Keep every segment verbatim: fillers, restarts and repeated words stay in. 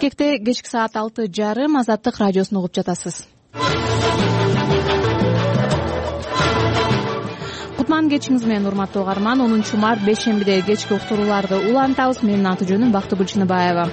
Бишкекте кечки саат алты жарым Азаттык радиосун угуп жатасыз. Кутман кечиңиз менен урматтуу угарман. онунчу март бейшембиде кечки уктурууларды улантабыз. Менин аты-жөнүм Бактыгүл Чыныбаева.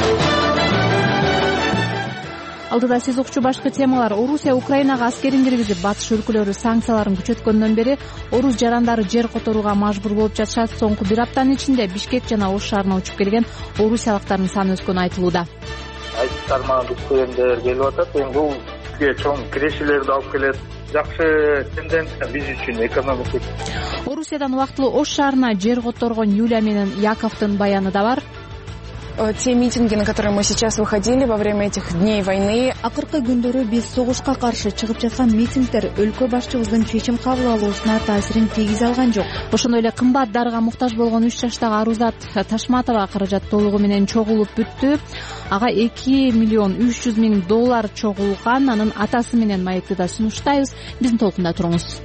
Алдыда сиз укчу башкы темалар. Орусия Украинага аскерин киргизип, батыш өлкөлөрү санкцияларын күчөткөндөн бери орус жарандары жер которууга мажбур болуп жатышат. Соңку бир аптанын ичинде Бишкек жана Ош шаарына учуп келген орусиялыктардын саны өскөнү айтылууда. Айтып тармаган көйөмдөр келип атат. Эми бул бизге чоң кирешелерди алып келет. Жакшы тенденция биз үчүн экономикалык. Орусиядан убактылуу Ош шаарына жер которгон Юлия менен Яковдун баяны да бар. Те митинги, на которые мы сейчас выходили во время этих дней войны. Акыркы күндөрү биз согушка каршы чыгып жаткан митингдер өлкө башчыбыздын чечим кабыл алуусуна таасирин тийгизе алган жок. Ошондой эле кымбат дарыга муктаж болгон үч жаштагы Арузат Ташматова каражат толугу менен чогулуп бүттү. Ага эки миллион үч жүз миң доллар чогулган. Анын атасы менен маекти да сунуштайбыз. Биздин толкунда туруңуз.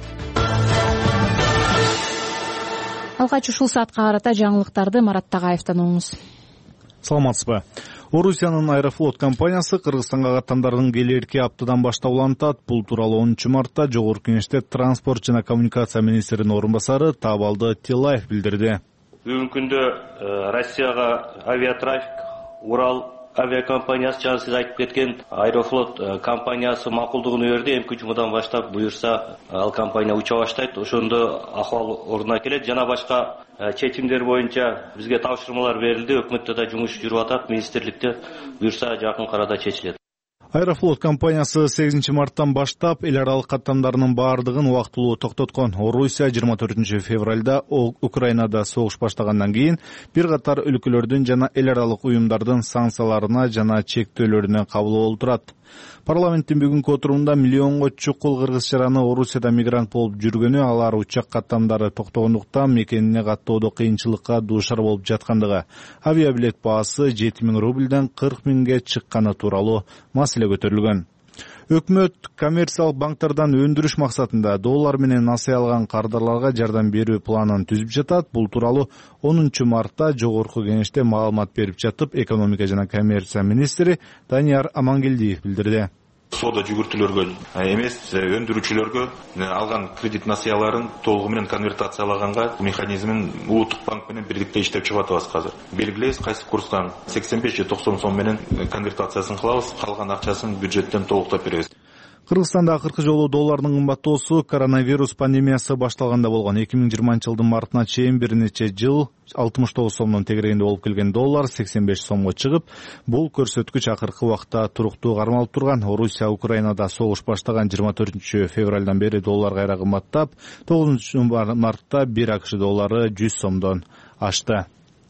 Алгач ушул саатка карата жаңылыктарды Марат Тагайевден угуңуз. Саламатсызбы. Орусиянын Аэрофлот компаниясы Кыргызстанга каттамдардын келерки аптадан баштап улантат. Бул тууралуу онунчу мартта Жогорку Кеңеште транспорт жана коммуникация министринин орун басары Табалды Тилаев билдирди. Бүгүнкү күндө Россияга авиатрафик, Урал авиакомпаниясы жана сиз айтып кеткен Аэрофлот компаниясы макулдугун берди. Эмки жумадан баштап буюрса ал компания уча баштайт. Ошондо акыбал ордуна келет. Жана башка чечимдер боюнча бизге тапшырмалар берилди. Өкмөттө да жумуш жүрүп атат. Министрликте буюрса жакын арада чечилет. Аэрофлот компаниясы сегизинчи марттан баштап эл аралык каттамдарынын баардыгын убактылуу токтоткон. Орусия жыйырма төртүнчү февралда Украинада согуш баштагандан кийин бир катар өлкөлөрдүн жана эл аралык уюмдардын санкцияларына жана чектөөлөрүнө кабыл болуп турат. Парламенттин бүгүнкү отурумунда миллионго чукул кыргыз-чараны Орусияда мигрант болуп жүргөнү, алар учак каттамдары токтогондуктан мекенине каттоодо кыйынчылыкка дуушар болуп жаткандыгы, авиабилет баасы жети миң рубльден кырк миңге чыкканы тууралуу маселе көтөрүлгөн. Өкмөт коммерциялык банктардан өндүрүш максатында доллар менен насыя алган кардарларга жардам берүү планын түзүп жатат. Бул тууралуу онунчу мартта Жогорку Кеңеште маалымат берип жатып, экономика жана коммерция министри Данияр Амангелдиев билдирди. Соода жүгүртүүлөргө эмес, өндүрүүчүлөргө алган кредит насыяларын толугу менен конвертациялаганга механизмин улуттук банк менен бирдикте иштеп чыгып атабыз азыр. Белгилейбиз кайсы курстан сексен беш же токсон сом менен конвертациясын кылабыз, калган акчасын бюджеттен толуктап беребиз. Кыргызстанда акыркы жолу доллардын кымбаттоосу коронавирус пандемиясы башталганда болгон. эки миң жыйырманчы жылдын мартына чейин бир нече жыл алтымыш тогуз сомдон тегерегинде болуп келген доллар сексен беш сомго чыгып, бул көрсөткүч акыркы убакта туруктуу кармалып турган. Орусия Украинада согуш баштаган жыйырма төртүнчү февралдан бери доллар кайра кымбаттап, тогузунчу мартта бир АКШ доллары жүз сомдон ашты.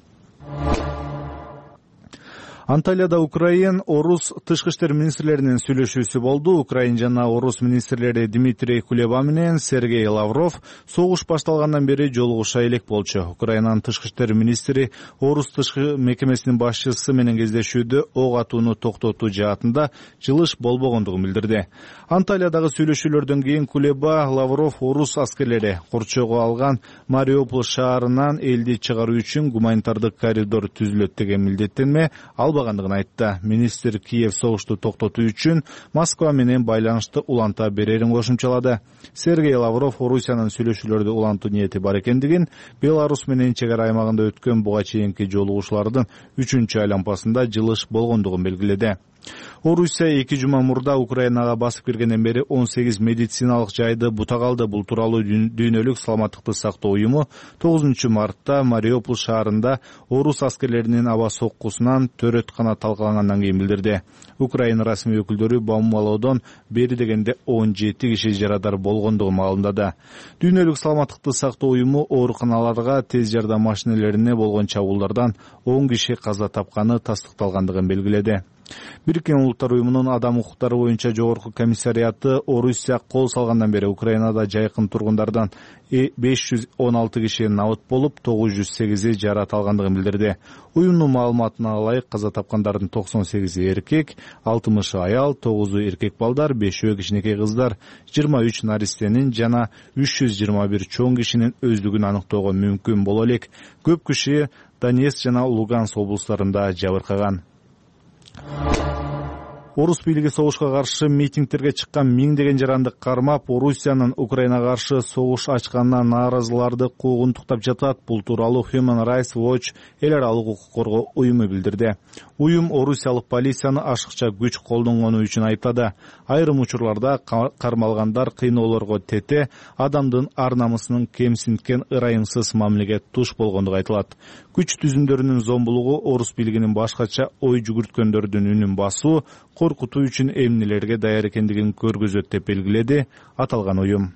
Анталияда Украин, Орус тышкы иштер министрлеринин сүйлөшүүсү болду. Украин жана Орус министрлери Дмитрий Кулеба менен Сергей Лавров согуш башталгандан бери жолугуша элек болчу. Украинанын тышкы иштер министри Орус тышкы мекемесинин башчысы менен кездешүүдө ок атууну токтотуу жаатында жылыш болбогондугун билдирди. Анталиядагы сүйлөшүүлөрдөн кийин Кулеба Лавров Орус аскерлери курчоого алган Мариуполь шаарынан элди чыгаруу үчүн гуманитардык коридор түзүлөт деген милдеттенме албагандыгын айтты. Министр Киев согушту токтотуу үчүн Москва менен байланышты уланта берерин кошумчалады. Сергей Лавров Орусиянын сүйлөшүүлөрдү улантуу ниети бар экендигин, Беларусь менен чек ара аймагында өткөн буга чейинки жолугушуулардын үчүнчү айлампасында жылыш болгондугун белгиледи. Орусия эки жума мурда Украинага басып киргенден бери он сегиз медициналык жайды бутак алды. Бул тууралуу Дүйнөлүк саламаттыкты сактоо уюму тогузунчу мартта Мариуполь шаарында орус аскерлеринин аба соккусунан төрөткана талкалангандан кийин билдирди. Украина расмий өкүлдөрү бомбалоодон бери дегенде он жети киши жарадар болгондугун маалымдады. Дүйнөлүк саламаттыкты сактоо уюму ооруканаларга, тез жардам машинелерине болгон чабуулдардан он киши каза тапканы тастыкталгандыгын белгиледи. Бириккен Улуттар уюмунун адам укуктары боюнча жогорку комиссариаты Орусия кол салгандан бери Украинада жайкын тургундардан беш жүз он алты киши набыт болуп, тогуз жүз сегизи жарат алгандыгын билдирди. Уюмдун маалыматына ылайык каза тапкандардын токсон сегизи эркек, алтымышы аял, тогузу эркек балдар, бешөө кичинекей кыздар, жыйырма үч наристенин жана үч жүз жыйырма бир чоң кишинин өздүгүн аныктоого мүмкүн боло элек. Көп киши Донецк жана Луганск облустарында жабыркаган. Орус бийлиги согушка каршы митингтерге чыккан миңдеген жаранды кармап, Орусиянын Украинага каршы согуш ачканына нааразыларды куугунтуктап жатат. Бул тууралуу Human Rights Watch эл аралык укук коргоо уюму билдирди. Уюм орусиялык полицияны ашыкча күч колдонгону үчүн айтады. Айрым учурларда кармалгандар кыйноолорго тете, адамдын ар намысынын кемсинткен ырайымсыз мамилеге туш болгондугу айтылат. Күч түзүмдөрүнүн зомбулугу орус бийлигинин башкача ой жүгүрткөндөрдүн үнүн басуу, коркутуу үчүн эмнелерге даяр экендигин көргөзөт деп белгиледи аталган уюм.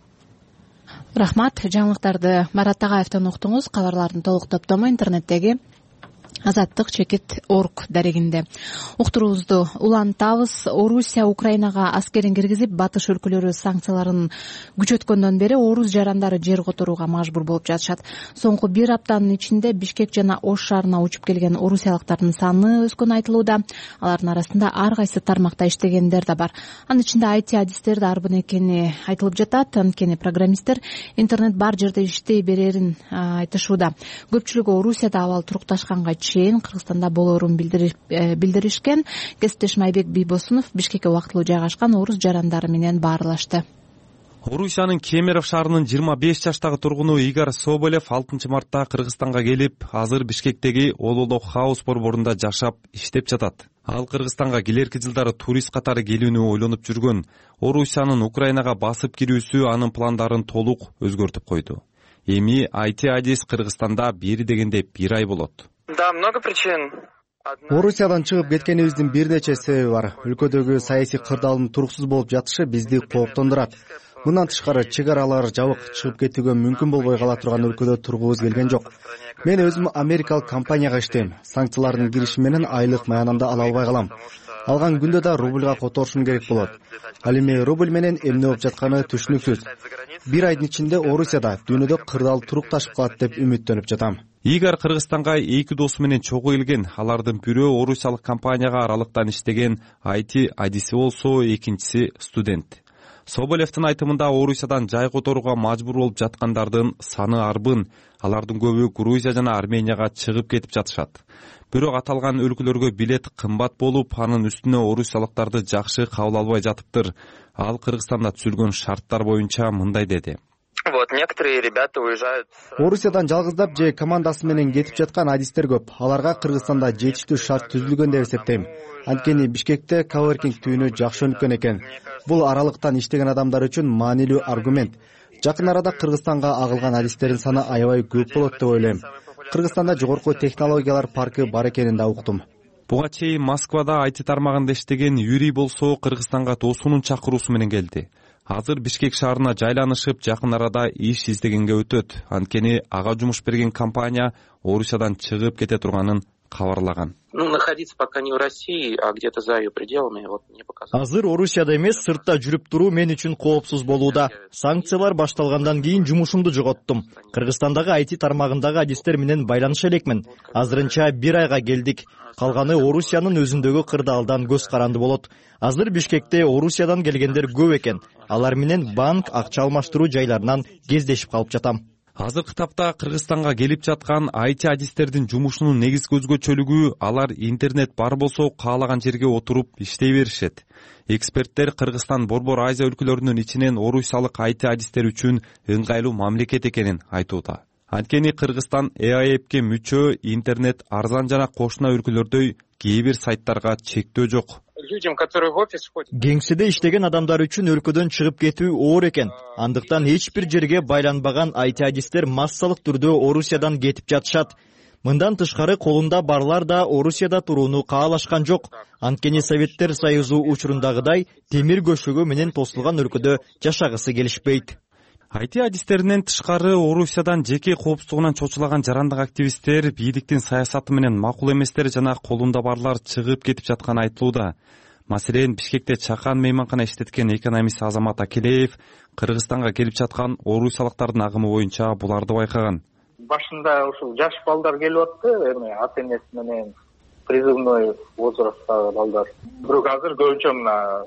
Рахмат. Жаңылыктарды Марат Тагаевден уктуңуз. Кабарлардын толук топтому интернеттеги азаттык чекит орг дарегинде уктуруубузду улантабыз. Орусия Украинага аскерин киргизип, батыш өлкөлөрү санкцияларын күчөткөндөн бери орус жарандары жер которууга мажбур болуп жатышат. Соңку бир аптанын ичинде Бишкек жана Ош шаарына учуп келген орусиялыктардын саны өскөнү айтылууда. Алардын арасында ар кайсы тармакта иштегендер да бар. Анын ичинде ай ти адистер да арбын экени айтылып жатат. Анткени программисттер интернет бар жерде иштей берерин айтышууда. Көпчүлүгү Орусияда абал турукташканга чейин Кыргызстанда болоорун билдиришкен. Кесиптешим Айбек Бийбосунов Бишкекке убактылуу жайгашкан орус жарандары менен баарлашты. Орусиянын Кемеров шаарынын жыйырма беш жаштагы тургуну Игорь Соболев алтынчы мартта Кыргызстанга келип, азыр Бишкектеги Ололок хаус борборунда жашап, иштеп жатат. Ал Кыргызстанга келерки жылдары турист катары келүүнү ойлонуп жүргөн. Орусиянын Украинага басып кирүүсү анын пландарын толук өзгөртүп койду. Эми ай ти адис Кыргызстанда бери дегенде бир ай болот. Да, много причин. Орусиядан чыгып кеткенибиздин бир нече себеби бар. Өлкөдөгү саясий кырдаалдын туруксуз болуп жатышы бизди кооптондурат. Мындан тышкары чек аралары жабык, чыгып кетүүгө мүмкүн болбой кала турган өлкөдө тургубуз келген жок. Мен өзүм америкалык компанияга иштейм. Санкциялардын кириши менен айлык маянамды ала албай калам. Алган күндө да рубльга которушум керек болот. Ал эми рубль менен эмне болуп жатканы түшүнүксүз. Бир айдын ичинде Орусияда дүйнөдө кырдаал турукташып калат деп үмүттөнүп жатам. Игорь Кыргызстанга эки досу менен чогуу келген. Алардын бирөө орусиялык компанияга аралыктан иштеген ай ти адиси болсо, экинчиси студент. Соболевдин айтымында Орусиядан жай которууга мажбур болуп жаткандардын саны арбын. Алардын көбү Грузия жана Арменияга чыгып кетип жатышат. Бирок аталган өлкөлөргө билет кымбат болуп, анын үстүнө орусиялыктарды жакшы кабыл албай жатыптыр. Ал Кыргызстанда түзүлгөн шарттар боюнча мындай деди. Вот некоторые ребята уезжают. Орусиядан жалгыздап же командасы менен кетип жаткан адистер көп. Аларга Кыргызстанда жетиштүү шарт түзүлгөн деп эсептейм. Анткени Бишкекте коворкинг түйүнү жакшы өнүккөн экен. Бул аралыктан иштеген адамдар үчүн маанилүү аргумент. Жакын арада Кыргызстанга агылган адистердин саны аябай көп болот деп ойлойм. Кыргызстанда жогорку технологиялар паркы бар экенин да уктум. Буга чейин Москвада ай ти тармагында иштеген Юрий болсо Кыргызстанга досунун чакыруусу менен келди. Азыр Бишкек шаарына жайланышып, жакын арада иш издегенге өтөт. Анткени ага жумуш берген компания Орусиядан чыгып кете турганын кабарлаган. Ну, находиться пока не в России, а где-то за ее пределами, вот мне показалось. Азыр Орусияда эмес, сыртта жүрүп туруу мен үчүн коопсуз болууда. Санкциялар башталгандан кийин жумушумду жоготтум. Кыргызстандагы ай ти тармагындагы адистер менен байланыша элекмин. Азырынча бир айга келдик. Калганы Орусиянын өзүндөгү кырдаалдан көз каранды болот. Азыр Бишкекте Орусиядан келгендер көп экен. Алар менен банк, акча алмаштыруу жайларынан кездешип калып жатам. Азыркы тапта Кыргызстанга келип жаткан ай ти адистердин жумушунун негизги өзгөчөлүгү алар интернет бар болсо каалаган жерге отуруп иштей беришет. Эксперттер Кыргызстан Борбор Азия өлкөлөрүнүн ичинен орусиялык ай ти адистер үчүн ыңгайлуу мамлекет экенин айтууда. Анткени Кыргызстан и а эпке мүчө, интернет арзан жана кошуна өлкөлөрдөй кээ бир сайттарга чектөө жок. Людям, которые в офис ходят. Кеңседе иштеген адамдар үчүн өлкөдөн чыгып кетүү оор экен. Андыктан эч бир жерге байланбаган ай ти адистер массалык түрдө Орусиядан кетип жатышат. Мындан тышкары колунда барлар да Орусияда турууну каалашкан жок. Анткени Советтер Союзу учурундагыдай темир көшөгө менен тосулган өлкөдө жашагысы келишпейт. ай ти адистеринен тышкары Орусиядан жеке коопсуздугунан чочулаган жарандык активисттер, бийликтин саясаты менен макул эместер жана колунда барлар чыгып кетип жатканы айтылууда. Маселен, Бишкекте чакан мейманкана иштеткен экономист Азамат Акелеев Кыргызстанга келип жаткан орусиялыктардын агымы боюнча буларды байкаган. Башында ушул жаш балдар келип атты, эми ата энеси менен призывной возрасттагы балдар. Бирок азыр көбүнчө мына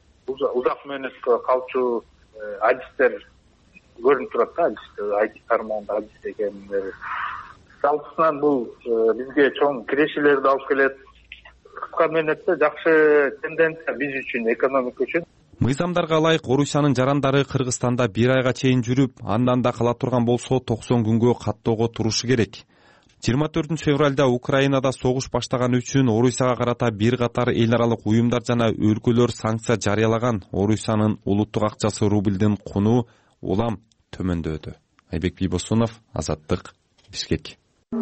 узак мөөнөткө калчу адистер көрүнүп турат да, ай ти тармагында адис экендер. Салгысынан бул бизге чоң кирешелерди алып келет. аткан эмесе жакшы тенденция биз үчүн, экономика үчүн. Мыйзамдарга ылайык Орусиянын жарандары Кыргызстанда бир айга чейин жүрүп, андан да кала турган болсо токсон күнгө каттоого турушу керек. жыйырма төртүнчү февралда Украинада согуш баштаганы үчүн Орусияга карата бир катар эл аралык уюмдар жана өлкөлөр санкция жарыялаган. Орусиянын улуттук акчасы рубльдин куну улам төмөндөдү. Айбек Бийбосунов, Азаттык, Бишкек.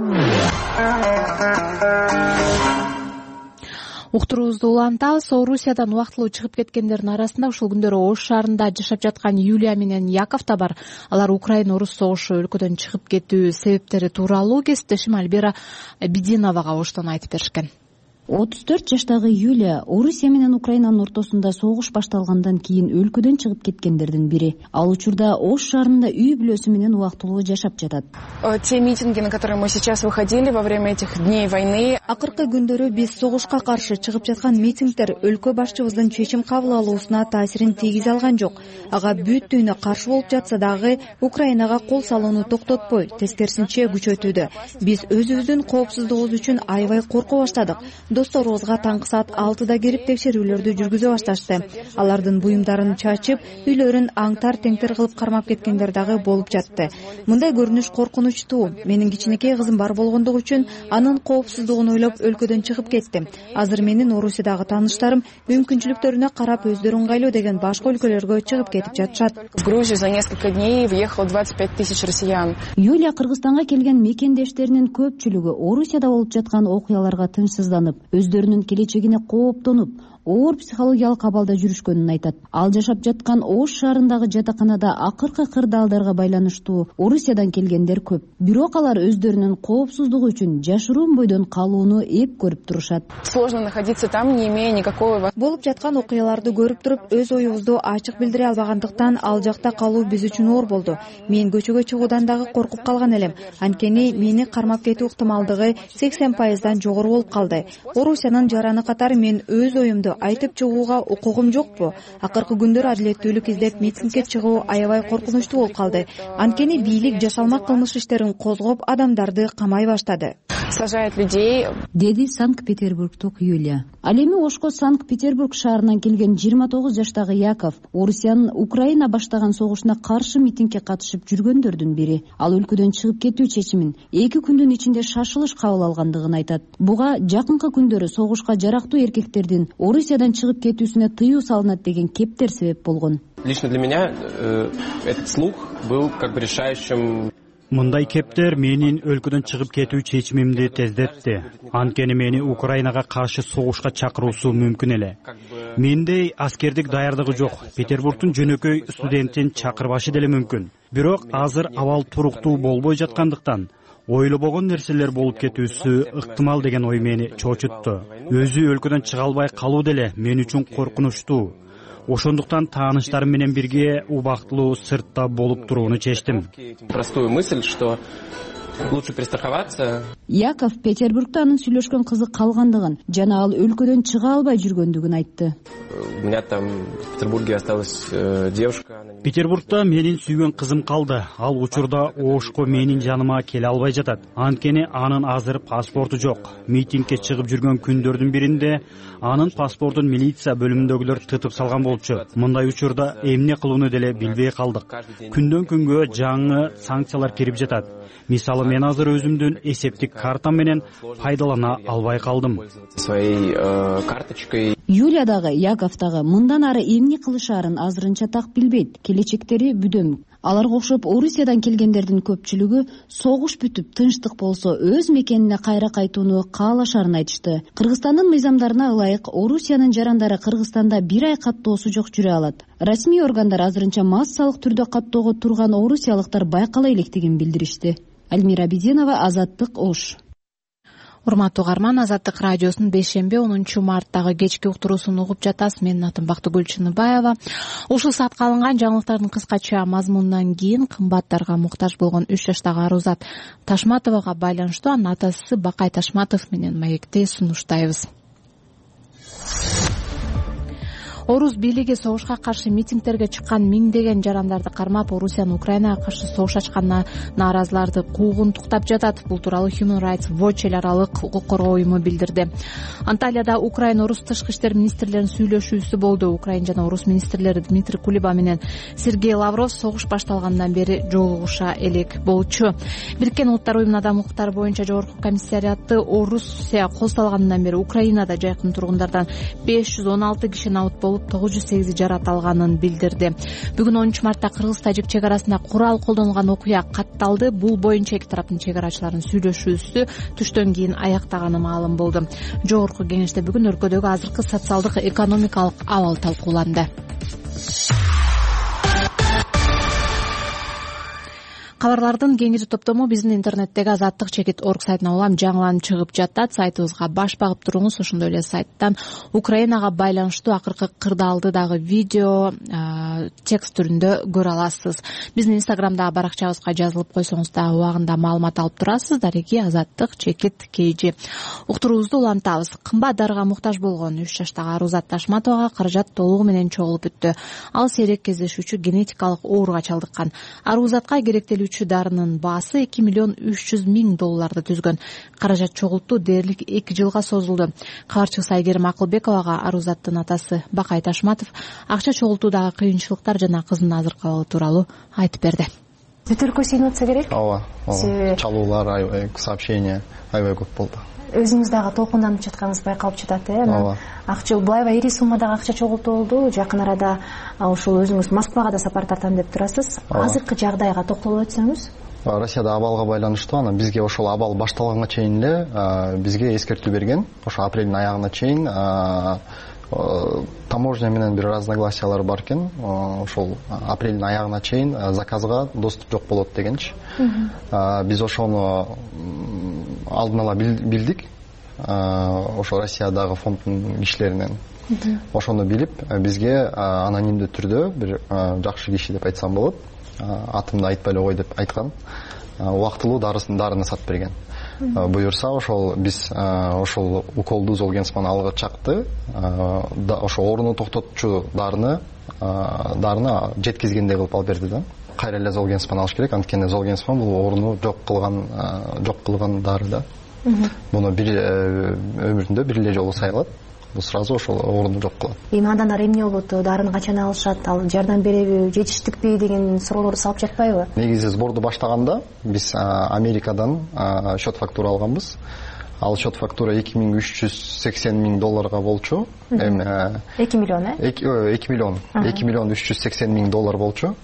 Уктуруубузду улантабыз. Орусиядан убактылуу чыгып кеткендердин арасында ушул күндөрү Ош шаарында жашап жаткан Юлия менен Яков да бар. Алар Украина-Орус согушу өлкөдөн чыгып кетүү себептери тууралуу кесиптешим Альбера Бидиновага Оштон айтып беришкен. отуз төрт жаштагы Юлия Орусия менен Украинанын ортосунда согуш башталгандан кийин өлкөдөн чыгып кеткендердин бири. Ал учурда Ош шаарында үй бүлөсү менен убактылуу жашап жатат. Те митинги, на которые мы сейчас выходили во время этих дней войны. Акыркы күндөрү биз согушка каршы чыгып жаткан митингдер өлкө башчыбыздын чечим кабыл алуусуна таасирин тийгизе алган жок. Ага бүттүүнө каршы болуп жатса дагы Украинага кол салууну токтотпой, тескерисинче күчөтүүдө. Биз өзүбүздүн коопсуздугубуз үчүн аябай корко баштадык. Досторубузга таңкы саат алтыда келип текшерүүлөрдү жүргүзө башташты. Алардын буюмдарын чачып, үйлөрүн аңтар-теңтер кылып кармап кеткендер дагы болуп жатты. Мындай көрүнүш коркунучтуу. Менин кичинекей кызым бар болгондугу үчүн анын коопсуздугун ойлоп өлкөдөн чыгып кеттим. Азыр менин Орусиядагы тааныштарым мүмкүнчүлүктөрүнө карап өздөрү ыңгайлуу деген башка өлкөлөргө чыгып кетип жатышат. В Грузию за несколько дней въехало двадцать пять тысяч россиян. Юлия Кыргызстанга келген мекендештеринин көпчүлүгү Орусияда болуп жаткан окуяларга тынчсызданып, өздөрүнүн келечегине кооптонуп, оор психологиялык абалда жүрүшкөнүн айтат. Ал жашап жаткан Ош шаарындагы жатаканада акыркы кырдаалдарга байланыштуу Орусиядан келгендер көп. Бирок алар өздөрүнүн коопсуздугу үчүн жашыруун бойдон калууну эп көрүп турушат. Сложно находиться там, не имея никакого. Болуп жаткан окуяларды көрүп туруп, өз оюбузду ачык билдире албагандыктан ал жакта калуу биз үчүн оор болду. Мен көчөгө чыгуудан дагы коркуп калган элем. Анткени мени кармап кетүү ыктымалдыгы сексен пайыздан жогору болуп калды. Орусиянын жараны катары мен өз оюмду айтып чыгууга укугум жокпу? Акыркы күндөр адилеттүүлүк издеп митингге чыгуу аябай коркунучтуу болуп калды. Анткени бийлик жашалма кылмыш иштерин козгоп, адамдарды камай баштады. Сажает людей, деди Санкт-Петербургтук Юлия. Ал эми Ошко Санкт-Петербург шаарынан келген жыйырма тогуз жаштагы Яков Орусиянын Украина баштаган согушуна каршы митингге катышып жүргөндөрдүн бири. Ал өлкөдөн чыгып кетүү чечимин эки күндүн ичинде шашылыш кабыл алгандыгын айтат. Буга жакынкы күндөрү согушка жарактуу эркектердин Орусиядан чыгып кетүүсүнө тыюу салынат деген кептер себеп болгон. Лично для меня этот слух был как бы решающим. Мындай кептер менин өлкөдөн чыгып кетүү чечимимди тездетти. Анткени мени Украинага каршы согушка чакыруусу мүмкүн эле. Менде аскердик даярдыгы жок. Петербургдун жөнөкөй студентин чакырбашы деле мүмкүн. Бирок азыр абал туруктуу болбой жаткандыктан ойлобогон нерселер болуп кетүүсү ыктымал деген ой мени чочутту. Өзү өлкөдөн чыга албай калуу деле мен үчүн коркунучтуу. Ошондуктан тааныштарым менен бирге убактылуу сыртта болуп турууну чечтим. Простую мысль, что лучше перестраховаться. Яков Петербургда анын сүйлөшкөн кызы калгандыгын жана ал өлкөдөн чыга албай жүргөндүгүн айтты. У меня там в Петербурге осталась девушка. Петербургда менин сүйгөн кызым калды. Ал учурда Ошко менин жаныма келе албай жатат. Анткени анын азыр паспорту жок. Митингге чыгып жүргөн күндөрдүн биринде анын паспортун милиция бөлүмүндөгүлөр тытып салган болчу. Мындай учурда эмне кылууну деле билбей калдык. Күндөн күнгө жаңы санкциялар кирип жатат. Мисалы мен азыр өзүмдүн эсептик картам менен пайдалана албай калдым. Своей карточкой. Юлия дагы Яков дагы мындан ары эмне кылышаарын азырынча так билбейт. Келечектери бүдөм. Аларга окшоп Орусиядан келгендердин көпчүлүгү согуш бүтүп тынчтык болсо өз мекенине кайра кайтууну каалашарын айтышты. Кыргызстандын мыйзамдарына ылайык Орусиянын жарандары Кыргызстанда бир ай каттоосу жок жүрө алат. Расмий органдар азырынча массалык түрдө каттоого турган орусиялыктар байкала электигин билдиришти. Альмира Бидинова, Азаттык, Ош. Урматтуу угарман, Азаттык радиосунун бейшемби онунчу марттагы кечки уктуруусун угуп жатасыз. Менин атым Бактыгүл Чыныбаева. Ушул саатка алынган жаңылыктардын кыскача мазмунунан кийин кымбаттарга муктаж болгон үч жаштагы Арузат Ташматовага байланыштуу анын атасы Бакай Ташматов менен маекти сунуштайбыз. Орус бийлиги согушка каршы митингдерге чыккан миңдеген жарандарды кармап, Орусиянын Украинага каршы согуш ачканына нааразыларды куугун туктап жатат. Бул тууралуу Human Rights Watch эл аралык укук коргоо уюму билдирди. Анталияда Украин орус тышкы иштер министрлеринин сүйлөшүүсү болду. Украин жана орус министрлери Дмитрий Кулеба менен Сергей Лавров согуш башталгандан бери жолугуша элек болчу. Бириккен Улуттар уюмунун адам укуктары боюнча жогорку комиссариаты Орусия кол салгандан бери Украинада жайкын тургундардан беш жүз он алты киши набыт болуп, тогуз жүз сегизи жарат алганын билдирди. Бүгүн онунчу мартта кыргыз-тажик чек арасында курал колдонулган окуя катталды. Бул боюнча эки тараптын чек арачыларынын сүйлөшүүсү түштөн кийин аяктаганы маалым болду. Жогорку кеңеште бүгүн өлкөдөгү азыркы социалдык экономикалык абал талкууланды. Кабарлардын кеңири топтому биздин интернеттеги азаттык чекит орг сайтына улам жаңыланып чыгып жатат. Сайтыбызга баш багып туруңуз. Ошондой эле сайттан Украинага байланыштуу акыркы кырдаалды дагы видео текст түрүндө көрө аласыз. Биздин инстаграмдагы баракчабызга жазылып койсоңуз дагы убагында маалымат алып турасыз. Дареги азаттык чекит кейжи. Уктуруубузду улантабыз. Кымбат дарыга муктаж болгон үч жаштагы Арузат Ташматовага каражат толугу менен чогулуп бүттү. Ал сейрек кездешүүчү генетикалык ооруга чалдыккан. Арузатка керектелүү дарынын баасы эки миллион үч жүз миң долларды түзгөн. Каражат чогултуу дээрлик эки жылга созулду. Кабарчыбыз Айгерим Акылбековага Арузаттын атасы Бакай Ташматов акча чогултуудагы кыйынчылыктар жана кызынын азыркы абалы тууралуу айтып берди. Өтөркө сыйынытса керек? Ооба. Чалуулар, аябай сообщение аябай көп болду. Өзүңүз дагы толкунданып жатканыңыз байкалып жатат, э? Ооба. Акча былайбай ири суммадагы акча чогултуу болду. Жакын арада ушул өзүңүз Москвага да сапар тартам деп турасыз. Азыркы жагдайга токтолуп өтсөңүз. Россияда абалга байланыштуу анан бизге ошол абал башталганга чейин эле бизге эскертүү берген. Ошо апрелдин аягына чейин таможня менен бир разногласиялар бар экен. Ошол апрелдин аягына чейин заказга доступ жок болот дегенчи. Биз ошону алдын ала билдик. Ошо Россиядагы фонддун кишилеринен. Ошону билип, бизге анонимдүү түрдө бир жакшы киши деп айтсам болот. Атымды айтпай эле кой деп айткан. Убактылуу дарыны сатып берген. Буюрса ошол биз ошол уколду Золгенсман алга чакты. Ошо ооруну токтотчу дарыны дарыны жеткизгендей кылып алып берди да. Кайра эле Золгенсман алыш керек, анткени Золгенсман бул ооруну жок кылган жок кылган дары да. Муну бир өмүрүндө бир эле жолу сайылат. Бул сразу ошол ооруну жок кылат. Эми андан ары эмне болот? Дарыны качан алышат? Ал жардам береби, жетиштикпи деген суроолорду салып жатпайбы? Негизи сборду баштаганда биз Америкадан счет фактура алганбыз. Ал счет фактура эки миң үч жүз сексен миң долларга болчу. Эми эки миллион, э? эки миллион. эки миллион үч жүз сексен миң доллар болчу.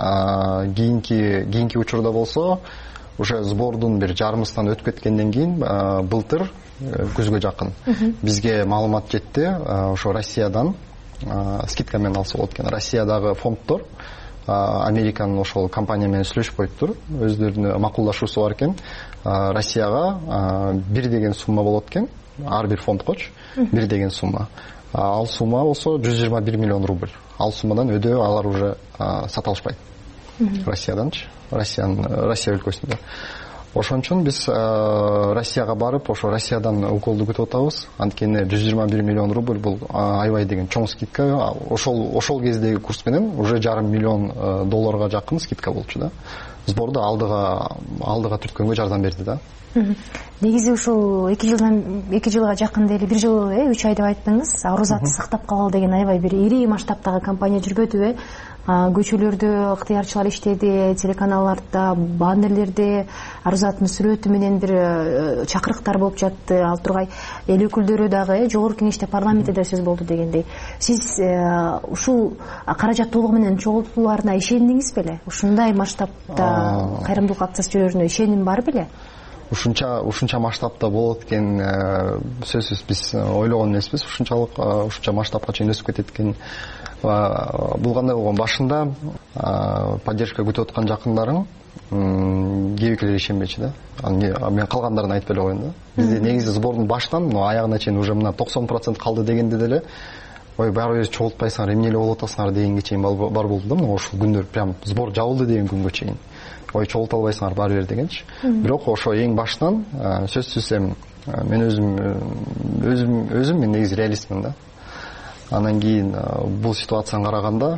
Кийинки кийинки учурда болсо уже сбордун бир жарымысынан өтүп кеткенден кийин былтыр күзгө жакын бизге маалымат жетти. Ошо Россиядан скидка менен алса болот экен. Россиядагы фонддор Американын ошол компания менен сүйлөшүп коюптур. Өздөрүнүн макулдашуусу бар экен. Россияга бир деген сумма болот экен. Ар бир фондкочу бир деген сумма. Ал сумма болсо жүз жыйырма бир миллион рубль. Ал суммадан өдөө алар уже сата алышпайт. Россияданчы, Россиянын Россия өлкөсүндө. Ошон үчүн биз Россияга барып, ошо Россиядан уколду күтүп атабыз. Анткени жүз жыйырма бир миллион рубль бул аябай деген чоң скидка. Ошол ошол кездеги курс менен уже жарым миллион долларга жакын скидка болчу да. Сборду алдыга алдыга түрткөнгө жардам берди да. Негизи ушул эки жылдан эки жылга жакын эле бир жыл э үч ай деп айттыңыз. Арузатты сактап калалы деген аябай бир ири масштабтагы компания жүргөтүп э. Көчөлөрдө ыктыярчылар иштеди, телеканалларда, баннерлерде Арузаттын сүрөтү менен бир чакырыктар болуп жатты. Ал тургай эл өкүлдөрү дагы жогорку кеңеште, парламентте да сөз болду дегендей. Сиз ушул каражат толугу менен чогултууларына ишендиңиз беле? Ушундай масштабта кайрымдуулук акциясы жүрөрүнө ишеним бар беле? Ушунча ушунча масштабта болот экен сөзсүз биз ойлогон эмеспиз. Ушунчалык ушунча масштабка чейин өсүп кетет экен. Бул кандай болгон? Башында поддержка күтүп аткан жакындарың кээбикелер ишенбечи да. Мен калгандарын айтпай эле коеюн да. Бизде негизи сбордун баштан аягына чейин уже мына токсон процент калды дегенде деле ой баары чогултпайсыңар, эмне эле болуп атасыңар дегенге чейин бар болду да. Мына ошол күндөр прям сбор жабылды деген күнгө чейин. Ой чогулта албайсыңар баары бир дегенчи. Бирок ошо эң баштан сөзсүз эми мен өзүм өзүм өзүм мен негизи реалистмин да. Анан кийин бул ситуацияны караганда,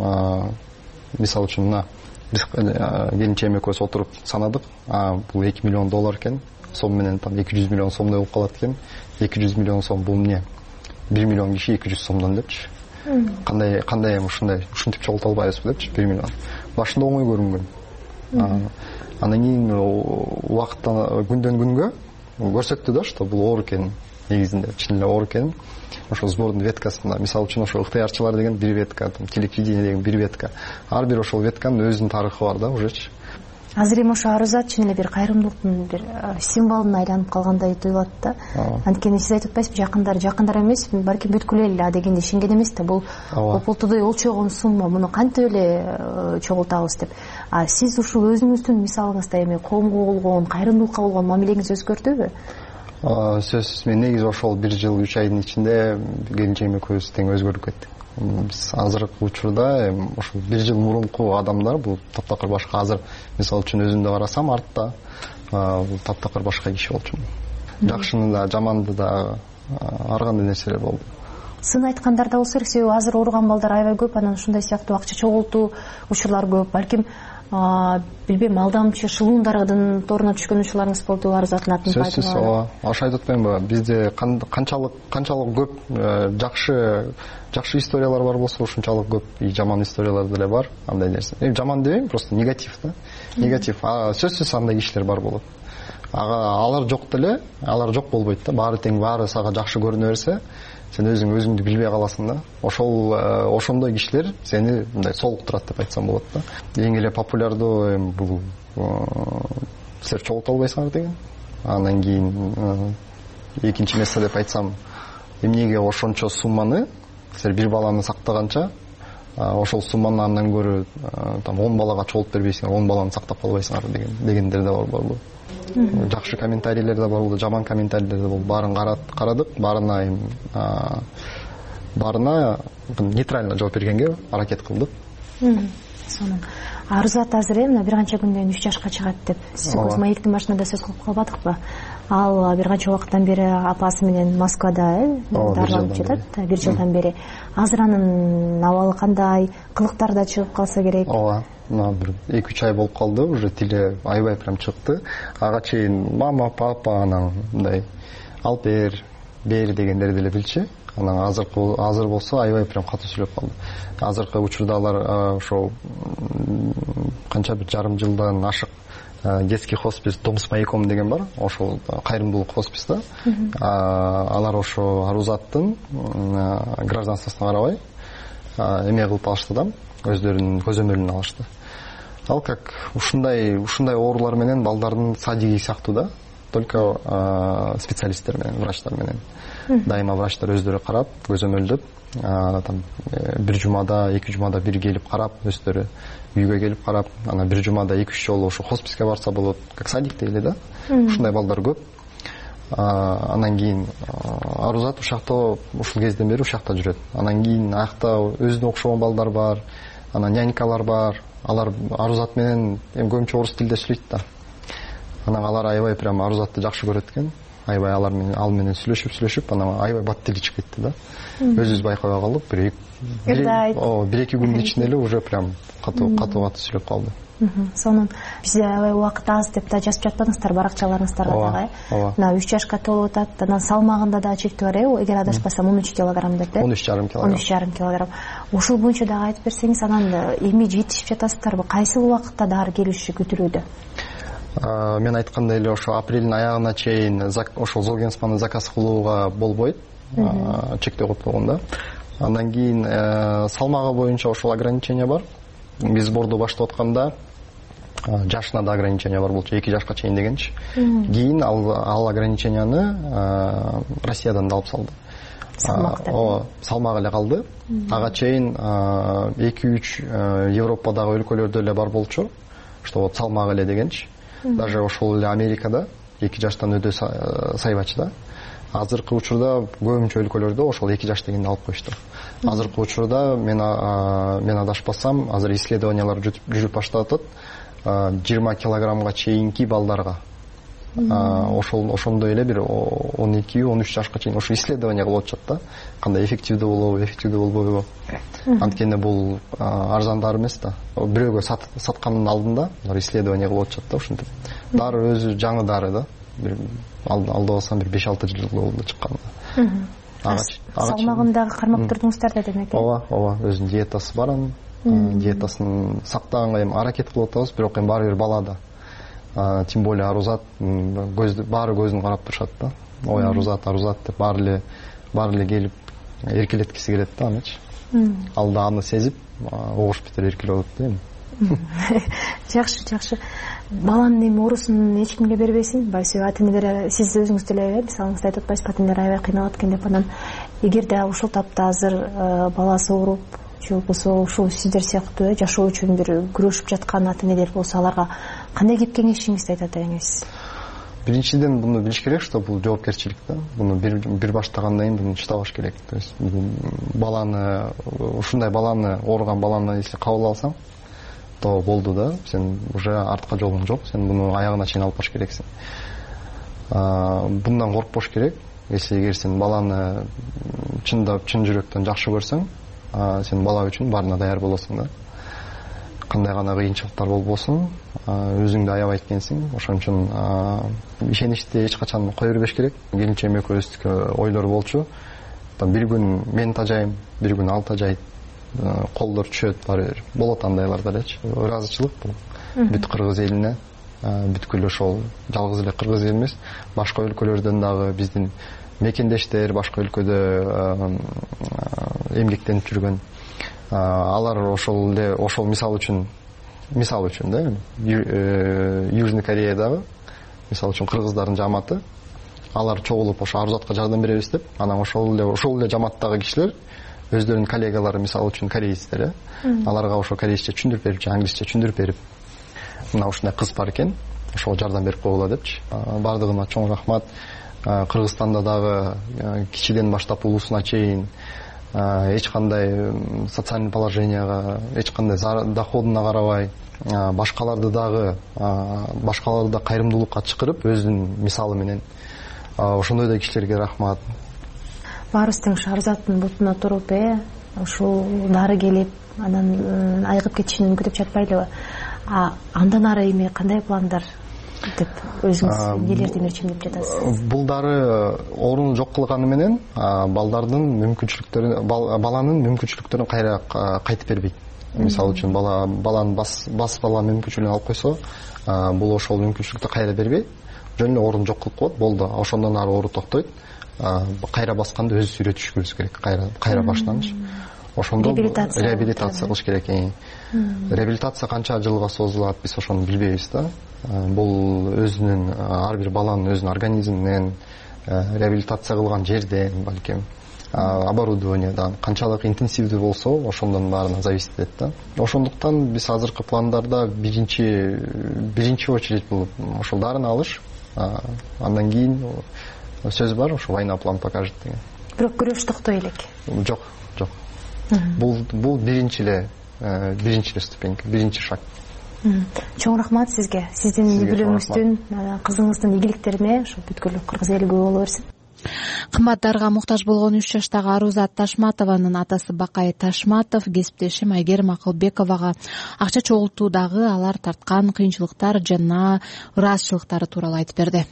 мисалы үчүн мына биз келинчегим экөөбүз отуруп санадык, бул эки миллион доллар экен, сом менен там эки жүз миллион сомдой болуп калат экен. эки жүз миллион сом бул эмне? бир миллион киши эки жүз сомдон депчи. Кандай кандай эми ушундай ушинтип чогулта албайбызбы депчи бир миллион. Башында оңой көрүнгөн. Андан кийин убакыттан күндөн күнгө көрсөттү да, что бул оор экен, негизинде чын эле оор экен. Ошо сбордун веткасында, мисалы үчүн ошо ыктыярчылар деген бир ветка, телеквидение деген бир ветка. Ар бир ошол ветканын өзүнүн тарыхы бар да, ужечи. Азыр эми ошо арузат чын эле бир кайрымдуулуктун бир символуна айланып калгандай туюлат да. Анткени сиз айтып атпайсызбы, жакындар жакындар эмес, балким бүткүлө эле дегенде ишенген эмес да, бул опултудой олчогон сумма, муну кантип эле чогултабыз деп. А сиз ушул өзүңүздүн мисалыңызда эми коомго болгон, кайрымдуулукка болгон мамилеңиз өзгөрдүбү? Сөзсүз, мен негизи ошол бир жыл үч айдын ичинде келинчегим экөөбүз тең өзгөрүп кеттик. Биз азыркы учурда ошол бир жыл мурунку адамдар бул таптакыр башка. Азыр мисалы үчүн өзүмдү карасам, артта бул таптакыр башка киши болчумун. Жакшыны да, жаманды да, ар кандай нерселер болду. Сын айткандар да болсо керек, себеби азыр ооруган балдар аябай көп, анан ушундай сыяктуу акча чогултуу учурлар көп. Балким билбейм, алдамчы шылуундардан торуна түшкөн учурларыңыз болду, арызатын атын пайдаланып. Сөзсүз, ооба. Ошо айтып атпаймынбы, бизде канчалык канчалык көп жакшы жакшы историялар бар болсо, ушунчалык көп и жаман историялар деле бар, андай нерсе. Эми жаман дебейм, просто негатив да. Негатив. А сөзсүз андай кишилер бар болот. Ага, алар жок деле, алар жок болбойт да. Баары тең, баары сага жакшы көрүнө берсе, сен өзүң өзүңдү билбей каласың да. Ошол ошондой кишилер сени мындай солуктурат деп айтсам болот да. Эң эле популярдуу эми бул силер чогулта албайсыңар деген. Андан кийин экинчи месте деп айтсам, эмнеге ошончо сумманы силер бир баланы сактаганча, ошол сумманы андан көрө там он балага чогултуп бербейсиңер, он баланы сактап калбайсыңар деген дегендер да бар болду. Жакшы комментарийлер да болду, жаман комментарийлер да болду. Баарын карадык, баарына эми баарына нейтрально жооп бергенге аракет кылдык. Сонун. Арузат азыр эми бир канча күндөн үч жашка чыгат деп сиз көз маектин башында да сөз кылып калбадыкпы? Ал бир канча убакыттан бери апасы менен Москвада дарыланып жатат, бир жылдан бери. Азыр анын абалы кандай, кылыктары да чыгып калса керек? Ооба. Мына бир эки үч ай болуп калды, уже тили аябай прям чыкты. Ага чейин мама, папа анан мындай алып бер, бер дегендерди деле билчи. Анан азыркы азыр болсо аябай прям катуу сүйлөп калды. Азыркы учурда алар ошо канча бир жарым жылдан ашык детский хоспис Дом с маяком деген бар. Ошол кайрымдуулук хоспис да. Алар ошо Арузаттын гражданствосуна карабай эме кылып алышты да, өздөрүнүн көзөмөлүн алышты. Ал как ушундай ушундай оорулар менен балдардын садиги сыяктуу да, только специалисттер менен, врачтар менен. Дайыма врачтар өздөрү карап, көзөмөлдөп, там бир жумада, эки жумада бир келип карап, өздөрү үйгө келип карап, анан бир жумада эки үч жолу ошо хосписке барса болот, как садикте эле да. Ушундай балдар көп. Анан кийин Арузат ушакта ушул кезден бери ушакта жүрөт. Анан кийин аякта өзүнө окшогон балдар бар, анан нянькалар бар. Алар Арузат менен эми көбүнчө орус тилде сүйлөйт да. Анан алар аябай прям Арузатты жакшы көрөт экен. Аябай алар менен ал менен сүйлөшүп сүйлөшүп, анан аябай бат тили чыгып кетти да. Өзүбүз байкабай калдык, бир бир эки күндүн ичинде эле уже прям катуу катуу катуу сүйлөп калды. Сонун. Бизде аябай убакыт аз деп да жазып жатпадыңыздар баракчаларыңыздарга дагы. Мына үч жашка толуп атат, анан салмагында да чектөө бар э, эгер адаспасам он үч килограмм деп э. он үч жарым килограмм. он үч жарым килограмм. Ушул боюнча дагы айтып берсеңиз, анан эми жетишип жатасыздарбы? Кайсы убакытта дары келиши күтүлүүдө? Мен айткандай эле ошо апрелдин аягына чейин ошол Золгенсманды заказ кылууга болбойт, чектөө коюп койгондо. Андан кийин салмагы боюнча ошол ограничение бар. Биз сборду баштап атканда жашына да ограничение бар болчу, эки жашка чейин дегенчи. Кийин ал ал ограниченияны Россиядан да алып салды. О, салмак эле калды. Ага чейин эки үч Европадагы өлкөлөрдө эле бар болчу, что вот салмак эле дегенчи. Даже ошол эле Америкада эки жаштан өдө сайбачы да. Азыркы учурда көбүнчө өлкөлөрдө ошол эки жаш дегенди алып коюшту. Азыркы учурда мен мен адашпасам, азыр исследованиялар жүрүп баштап атат. жыйырма килограммга чейинки балдарга ошол ошондой эле бир он эки он үч жашка чейин ошо исследование кылып атышат да, кандай эффективдүү болобу эффективдүү болбойбу. Анткени бул арзан дары эмес да, бирөөгө саткандын алдында алар исследование кылып атышат да. Ушинтип дары өзү жаңы дары да, бир алдабасам бир беш алты жыл болду чыкканына. Салмагындагы кармап турдуңуздар да демек. Ооба, ооба, өзүнүн диетасы бар анын. Диетасын сактаганга эми аракет кылып атабыз, бирок эми баары бир балада. Тем более арузат, баары көзүн карап турушат да. Ой, арузат, арузат деп баары эле баары эле келип эркелеткиси келет да анычы. Ал да аны сезип, огуш бетер эркелеп атат да эми. Жакшы, жакшы. Баланын эми оорусун эч кимге бербесин. Байсы ата-энелер, сиз өзүңүз деле мисалыңызда айтып атпайсызбы, ата-энелер аябай кыйналып экен деп, анан эгерде ушул тапта азыр баласы ооруп, же болбосо ушул сиздер сыяктуу жашоо үчүн бир күрөшүп жаткан ата-энелер болсо, аларга кандай кеп кеңешиңизди айтат элеңиз? Биринчиден буну билиш керек, что бул жоопкерчилик да. Буну бир бир баштагандан кийин буну чыдабаш керек. То есть баланы, ушундай баланы, ооруган баланы если кабыл алсаң, то болду да. Сен уже артка жолуң жок. Сен буну аягына чейин алып баш керексиң. Bundan коркпош керек. Если эгер сен баланы чындап, чын жүрөктөн жакшы көрсөң, сен бала үчүн баарына даяр болосуң да. Кандай гана кыйынчылыктар болбосун, өзүңдү аябайт экенсиң. Ошон үчүн ишеничти эч качан кое бербеш керек. Келинчегим экөөбүздүкү ойлор болчу. Бир күн мен тажайм, бир күн ал тажайт. Колдор түшөт, баары бир болот андайлар делечи. Ыраазычылык бул бүт кыргыз элине, бүткүл ошол жалгыз эле кыргыз эл эмес, башка өлкөлөрдөн дагы биздин мекендештер, башка өлкөдө эмгектенип жүргөн алар ошол эле ошол мисал үчүн мисал үчүн да, Южный Кореядагы мисал үчүн кыргыздардын жамааты, алар чогулуп ошо арузатка жардам беребиз деп, анан ошол эле ошол эле жамааттагы кишилер өздөрүнүн коллегалары, мисал үчүн корейцтер, аларга ошо корейче түшүндүрүп берип, англисче түшүндүрүп берип, мына ушундай кыз бар экен, ошого жардам берип койгула депчи. Бардыгына чоң рахмат. Кыргызстанда дагы кичиден баштап улусуна чейин эч кандай социальный положенияга, эч кандай доходуна карабай, башкаларды дагы башкаларды да кайрымдуулукка чакырып, өзүнүн мисалы менен ошондой да кишилерге рахмат. Баарыбыздын арузаттын бутуна туруп, э, ушул дары келип, анан айыгып кетишин күтүп жатпайлыбы? А андан ары эми кандай пландар деп өзүңүз нелерди мерчимдеп жатасыз? Бул дары ооруну жок кылганы менен балдардын мүмкүнчүлүктөрүн, баланын мүмкүнчүлүктөрүн кайра кайтып бербейт. Мисалы үчүн бала баланын бас бас бала мүмкүнчүлүгүн алып койсо, бул ошол мүмкүнчүлүктү кайра бербей, жөн эле ооруну жок кылып коет, болду. Ошондон ары оору токтойт. Кайра басканды өзү үйрөтүшүбүз керек, кайра кайра баштанчы. Ошондо реабилитация кылыш керек. Реабилитация канча жылга созулат, биз ошону билбейбиз да. Бул өзүнүн ар бир баланын өзүнүн организминен, реабилитация кылган жерден, балким оборудованиядан канчалык интенсивдүү болсо, ошондон баарынан зависит этет да. Ошондуктан биз азыркы пландарда биринчи биринчи очередь бул ошол дарыны алыш, андан кийин сөз бар, ошо война план покажет деген. Бирок күрөш токтой элек. Жок, жок. Бул бул биринчи эле биринчи эле ступенька, биринчи шаг. Чоң рахмат сизге. Сиздин үй бүлөңүздүн, кызыңыздын ийгиликтерине ошо бүткүл кыргыз эли күбө боло берсин. Кымбат дарыга муктаж болгон үч жаштагы Арузат Ташматованын атасы Бакай Ташматов кесиптешим Айгерим Акылбековага акча чогултуудагы алар тарткан кыйынчылыктар жана ыраазчылыктары тууралуу айтып берди.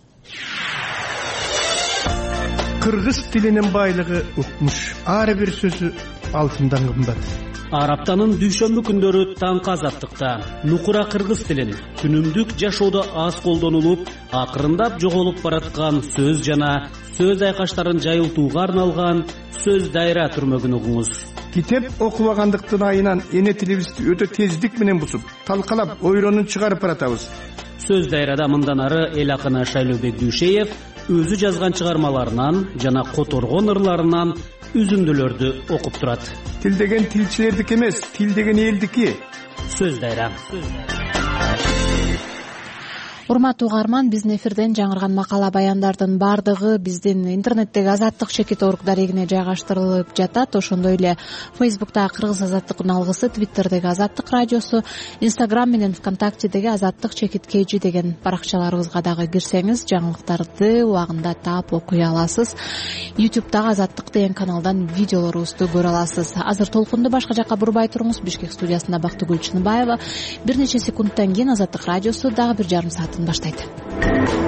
Кыргыз тилинин байлыгы укмуш. Ар бир сөзү алтындан кымбат. Араптанын дүйшөмбү күндөрү таңкы азаттыкта нукура кыргыз тилин күнүмдүк жашоодо аз колдонулуп, акырындап жоголуп бараткан сөз жана сөз айкаштарын жайылтууга арналган сөз дайра түрмөгүн угуңуз. Китеп окубагандыктын айынан эне тилибизди өтө тездик менен бузуп, талкалап, ойронун чыгарып баратабыз. Сөз дайрада мындан ары эл акыны Шайлообек Дүйшеев өзү жазган чыгармаларынан жана которгон ырларынан үзүндүлөрдү окуп турат. Тил деген тилчилердики эмес, тил деген элдики. Сөз дайра. урматтуу угарман, биздин эфирден жаңырган макала баяндардын баардыгы биздин интернеттеги азаттык чекит орг дарегине жайгаштырылып жатат. Ошондой эле Фейсбуктагы Кыргыз азаттыктын алгысы, Твиттердеги Азаттык радиосу, Инстаграм менен ВКонтактедеги Азаттык чекит kg деген баракчаларыбызга дагы кирсеңиз жаңылыктарды убагында таап окуй аласыз. Ютубтагы Азаттык деген каналдан видеолорубузду көрө аласыз. Азыр толкунду башка жакка бурбай туруңуз. Бишкек студиясында Бактыгүл Чыныбаева. Бир нече секундтан кийин Азаттык радиосу дагы бир жарым саатын баштайт.